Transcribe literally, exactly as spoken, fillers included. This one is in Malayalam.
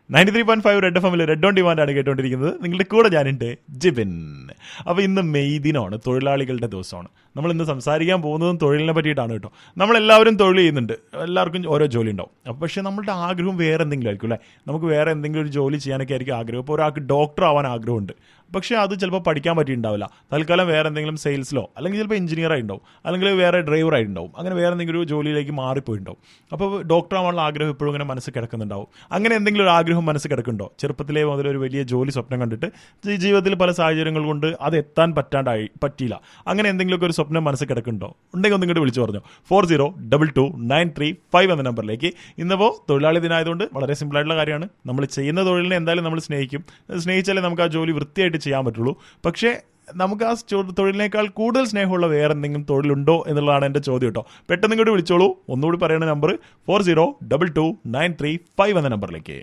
Ninety three point five red F എമ്മിൽ റെഡ് ഓൺ ഡിമാൻഡ് ആണ് കേട്ടുകൊണ്ടിരിക്കുന്നത്. നിങ്ങളുടെ കൂടെ ഞാനുണ്ട് ജിബിൻ. അപ്പോൾ ഇന്ന് മെയ് ദിനമാണ്, തൊഴിലാളികളുടെ ദിവസമാണ്. നമ്മൾ ഇന്ന് സംസാരിക്കാൻ പോകുന്നതും തൊഴിലിനെ പറ്റിയിട്ടാണ് കേട്ടോ. നമ്മളെല്ലാവരും തൊഴിൽ ചെയ്യുന്നുണ്ട്, എല്ലാവർക്കും ഓരോ ജോലി ഉണ്ടാവും. അപ്പോൾ പക്ഷേ നമ്മളുടെ ആഗ്രഹം വേറെ എന്തെങ്കിലും ആയിരിക്കും അല്ലേ? നമുക്ക് വേറെ എന്തെങ്കിലും ഒരു ജോലി ചെയ്യാനൊക്കെ ആയിരിക്കും ആഗ്രഹം. ഇപ്പോൾ ഒരാൾക്ക് ഡോക്ടർ ആവാൻ ആഗ്രഹമുണ്ട്, പക്ഷേ അത് ചിലപ്പോൾ പഠിക്കാൻ പറ്റിയിട്ടുണ്ടാവില്ല. തൽക്കാലം വേറെ എന്തെങ്കിലും സെയിൽസിലോ അല്ലെങ്കിൽ ചിലപ്പോൾ എഞ്ചിനീയർ ആയിട്ടുണ്ടാവും, അല്ലെങ്കിൽ വേറെ ഡ്രൈവർ ആയിട്ടുണ്ടാവും, അങ്ങനെ വേറെ എന്തെങ്കിലും ഒരു ജോലിയിലേക്ക് മാറിപ്പോയിട്ടുണ്ടാവും. അപ്പോൾ ഡോക്ടർ ആവാനുള്ള ആഗ്രഹം ഇപ്പോഴും ഇങ്ങനെ മനസ്സിൽ കിടക്കുന്നുണ്ടാവും. അങ്ങനെ എന്തെങ്കിലും ഒരു ആഗ്രഹം മനസ്സിൽ കിടക്കുന്നുണ്ടോ? ചെറുപ്പത്തിലേ മുതൽ ഒരു വലിയ ജോലി സ്വപ്നം കണ്ടിട്ട് ജീവിതത്തിൽ പല സാഹചര്യങ്ങൾ കൊണ്ട് അത് എത്താൻ പറ്റാണ്ടായി പറ്റിയില്ല, അങ്ങനെ എന്തെങ്കിലുമൊക്കെ ഒരു സ്വപ്നം മനസ്സിൽ കിടക്കുന്നുണ്ടോ? ഉണ്ടെങ്കിൽ ഒന്നും ഇങ്ങോട്ട് വിളിച്ചു പറഞ്ഞു four zero double two nine three five എന്ന നമ്പറിലേക്ക്. ഇന്നിപ്പോൾ തൊഴിലാളി ദിനമായതുകൊണ്ട് വളരെ സിമ്പിളായിട്ടുള്ള കാര്യമാണ്. നമ്മൾ ചെയ്യുന്ന തൊഴിലിനെ എന്തായാലും നമ്മൾ സ്നേഹിക്കും. സ്നേഹിച്ചാലേ നമുക്ക് ആ ജോലി വൃത്തിയായിട്ട് ചെയ്യാൻ പറ്റുള്ളൂ. പക്ഷേ നമുക്ക് ആ തൊഴിലിനേക്കാൾ കൂടുതൽ സ്നേഹമുള്ള വേറെ എന്തെങ്കിലും തൊഴിലുണ്ടോ എന്നുള്ളതാണ് എൻ്റെ ചോദ്യം കേട്ടോ. പെട്ടെന്ന് ഇങ്ങോട്ട് വിളിച്ചോളൂ. ഒന്നുകൂടി പറയുന്ന number four zero double two nine three five എന്ന നമ്പറിലേക്ക്.